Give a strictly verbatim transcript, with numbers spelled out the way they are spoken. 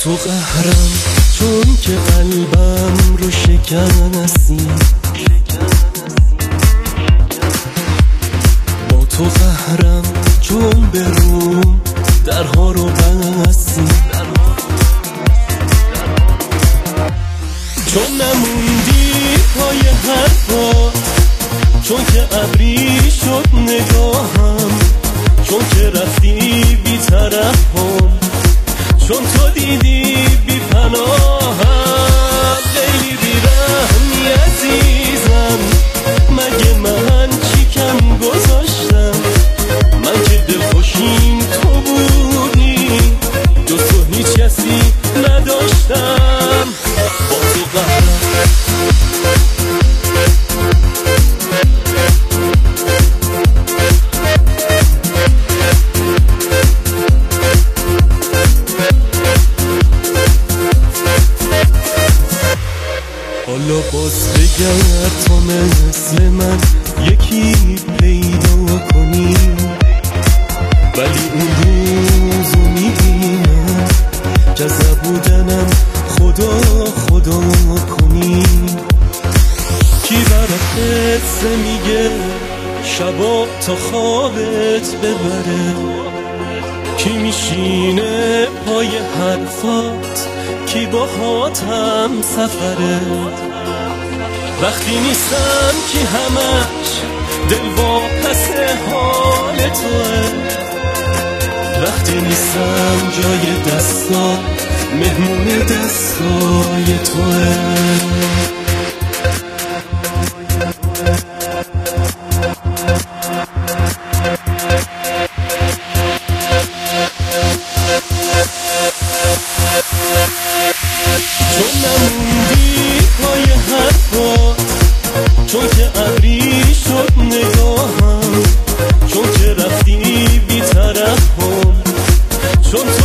تو قهرم چون که قلبم رو شکستی، با تو قهرم چون به روم درها رو بستی، چون نموندی پای حرفات، چون که ابری شد نگاهم، چون که رفتی بی طرفم، چون تو دیدی بی پناهم. خیلی بیرحمی عزیزم، مگه من چی کم گذاشتم؟ من که دلخوشیم تو بودی، جز تو هیچ کسی نداشتم. با تو قهرم حالا باز بگرد تا مثل من یکی پیدا کنی، ولی اون روزو میبینم جذب بودنم خدا خدا کنی. کی برات قصه میگه شبا تا خوابت ببره، کی میشینه پای حرفات، کی با خاطم سفره. وقتی نیستم کی همش دل واپس حال توه، وقتی نیستم جای دستا مهمون دستای توه. چون نموندی پای حرفات، چون که ابری شد نگاهم، چون که رفتی بی طرفم، چون